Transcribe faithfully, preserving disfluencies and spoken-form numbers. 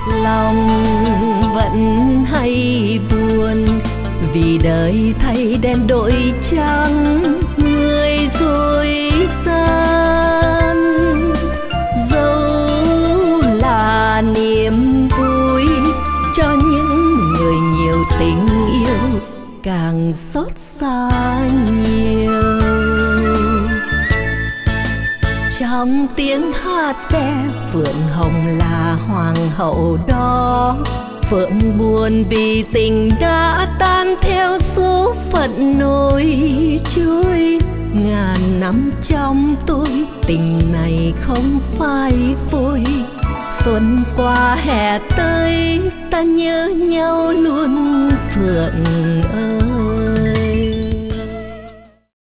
lòng vẫn hay buồn vì đời thay đen đổi trắng người dối gian. Dẫu là niềm vui cho những người nhiều tình yêu càng xót xa nhiều. Trong tiếng hát ve Phượng Hồng là hoàng hậu đó. Phượng buồn vì tình đã tan theo số phận nổi trôi. Ngàn năm trong tôi tình này không phai phôi. Xuân qua hè tới ta nhớ nhau luôn Phượng ơi.